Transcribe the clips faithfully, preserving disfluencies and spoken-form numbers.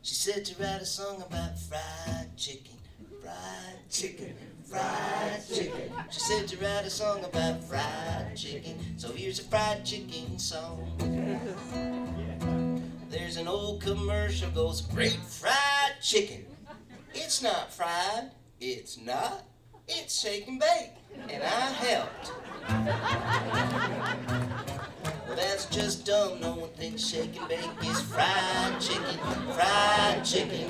She said to write a song about fried chicken, fried chicken, fried chicken. She said to write a song about fried chicken, so here's a fried chicken song. There's an old commercial goes, great fried chicken. It's not fried, it's not, it's shake and bake, and I helped. Well, that's just dumb, no one thinks shake and bake is fried chicken, fried chicken.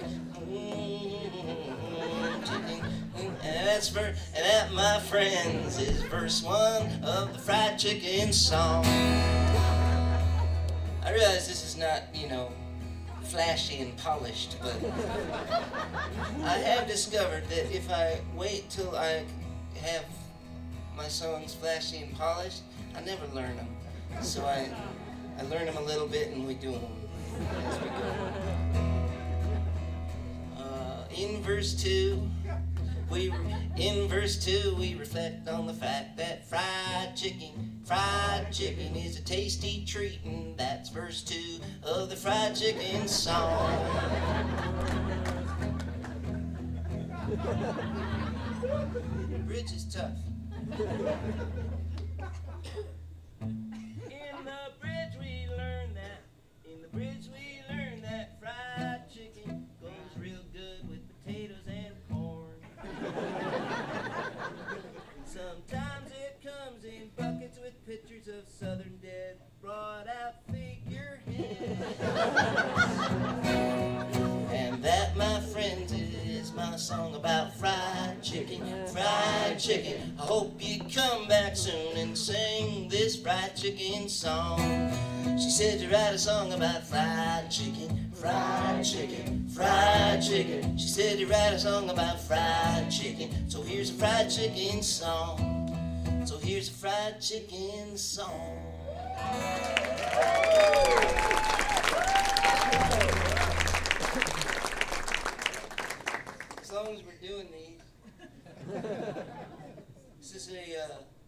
Mm-hmm, chicken. And that's for, and that, my friends, is verse one of the fried chicken song. I realize this is not, you know, flashy and polished, but I have discovered that if I wait till I have my songs flashy and polished, I never learn them. So I, I learn them a little bit and we do them as we go. Uh, in verse two, we in verse two we reflect on the fact that fried chicken, fried chicken is a tasty treat, and that's verse two of the fried chicken song. Bridge is tough. In the bridge we learn that, in the bridge we learn that fried chicken goes real good with potatoes and corn. Sometimes it comes in buckets with pictures of Southern dead, brought out figureheads. And that, my friends, is my song about fried chicken, fried chicken. I hope you come back soon and sing this fried chicken song. She said to write a song about fried chicken, fried chicken, fried chicken. She said to write a song about fried chicken, so here's a fried chicken song. So here's a fried chicken song. As long as we're doing these. This is a uh,